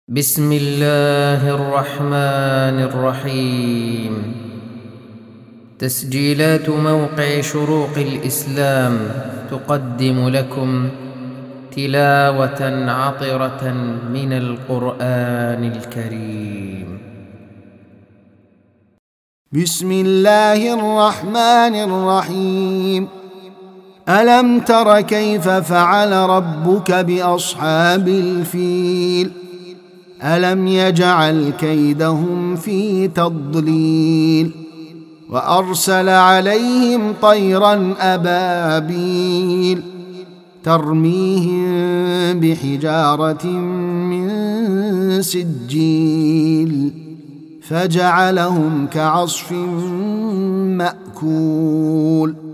بسم الله الرحمن الرحيم. تسجيلات موقع شروق الإسلام تقدم لكم تلاوة عطرة من القرآن الكريم. بسم الله الرحمن الرحيم. ألم تر كيف فعل ربك بأصحاب الفيل؟ ألم يجعل كيدهم في تضليل وأرسل عليهم طيرا أبابيل ترميهم بحجارة من سجيل فجعلهم كعصف مأكول.